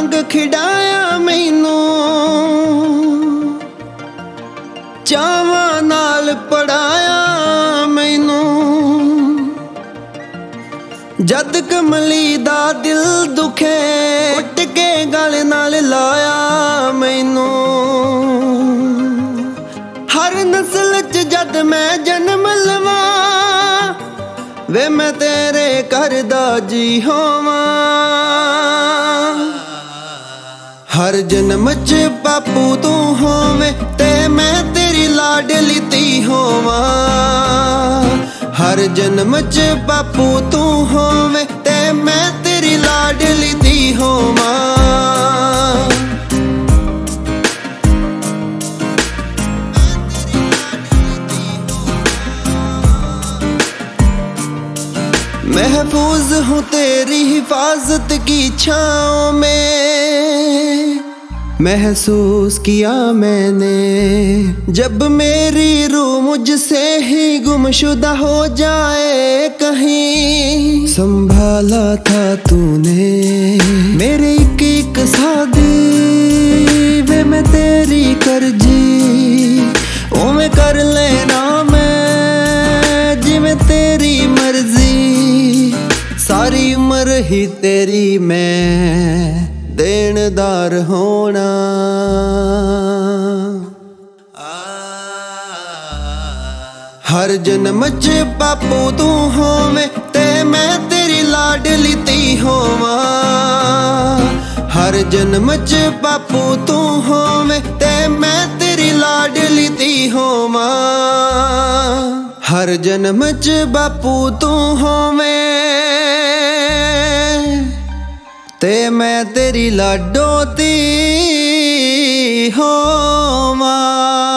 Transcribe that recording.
ਵਾਂਗ ਖਿਡਾਇਆ ਮੈਨੂੰ, ਚਾਵਾਂ ਨਾਲ ਪੜਾਇਆ ਮੈਨੂੰ। ਜਦ ਕਮਲੀ ਦਾ ਦਿਲ ਦੁਖੇ ਉੱਟ ਕੇ ਗਲ ਨਾਲ ਲਾਇਆ ਮੈਨੂੰ। ਹਰ ਨਸਲ ਚ ਜਦ ਮੈਂ ਜਨਮ ਲਵਾਂ ਵੇ ਮੈਂ ਤੇਰੇ ਘਰ ਦਾ ਜੀ ਹੋਵਾਂ। ਹਰ ਜਨਮ ਚ ਬਾਪੂ ਤੂੰ ਹੋਵੇਂ ਤੇ ਮੈਂ ਤੇਰੀ ਲਾਡਲੀ ਧੀ ਹੋਵਾਂ। ਹਰ ਜਨਮ ਚ ਬਾਪੂ ਤੂੰ ਹੋਵੇਂ ਤੇ ਮੈਂ ਤੇਰੀ ਲਾਡਲੀ ਧੀ ਹੋਵਾਂ। महफूज हूँ तेरी हिफाजत की छाँव में। महसूस किया मैंने जब मेरी रूह मुझसे ही गुमशुदा हो जाए कहीं। संभाला था तूने मेरे एक सादी वे मैं तेरी करजी उमें कर लेना मैं जिवें तेरी मर्जी। सारी उम्र ही तेरी मैं देनदार होना। हर जन्म च बापू तू होवे ते मैं तेरी लाडली धी होवां। हर जन्म च बापू तू होवे ते मैं तेरी लाडली धी होवां। हर जन्म च बापू तू होवे ते मैं तेरी लाडो धी होवां।